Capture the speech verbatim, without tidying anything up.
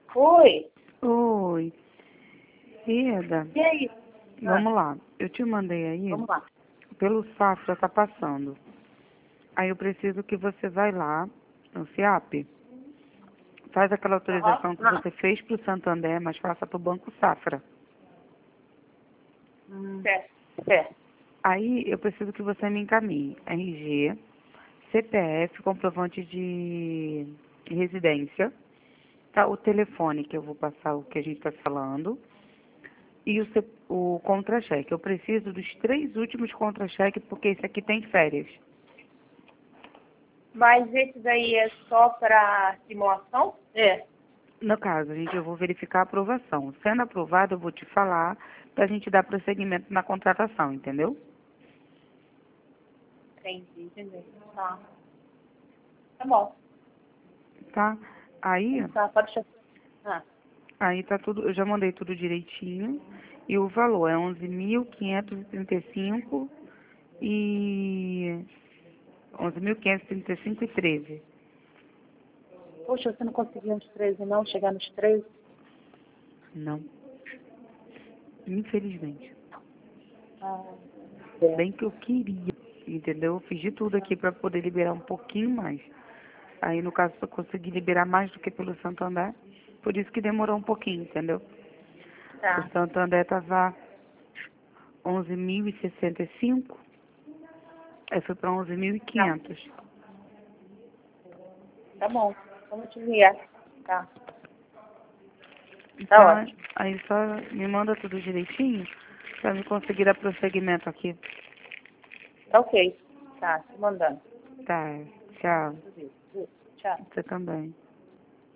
Oi. Oi. Eda, E aí? vamos lá. Eu te mandei aí, Vamos lá. pelo Safra tá passando. Aí eu preciso que você vai lá no FIAP, faz aquela autorização que Aham. você fez pro Santander, mas faça pro Banco Safra. Hum. Certo. Certo. Aí eu preciso que você me encaminhe R G, C P F, comprovante de residência, tá? O telefone que eu vou passar o que a gente está falando e o, C- o contra-cheque. Eu preciso dos três últimos contra-cheques porque esse aqui tem férias. Mas esse daí é só para simulação? É. No caso, a gente, eu vou verificar a aprovação. Sendo aprovado, eu vou te falar para a gente dar prosseguimento na contratação, entendeu? Entendi, entendi. Tá. Tá bom. Tá? Aí, Tá, pode deixar. Ah, aí tá tudo, eu já mandei tudo direitinho. E o valor é onze mil quinhentos e trinta e cinco e onze mil quinhentos e trinta e cinco e treze. poxa, você não conseguiu uns treze não? Chegar nos treze? Não, infelizmente. Ah, é. Bem que eu queria, entendeu? Eu fiz de tudo aqui para poder liberar um pouquinho mais. Aí, no caso, eu consegui liberar mais do que pelo Santander. Por isso que demorou um pouquinho, entendeu? O Tá. Santander tava onze mil e sessenta e cinco, aí foi para onze mil e Tá. quinhentos. Tá bom. Vamos te enviar. Tá. Tá Tá? ótimo. Aí só me manda tudo direitinho para me conseguir dar prosseguimento aqui. Tá ok. Tá, te mandando. Tá, tchau. Tchau. Você também.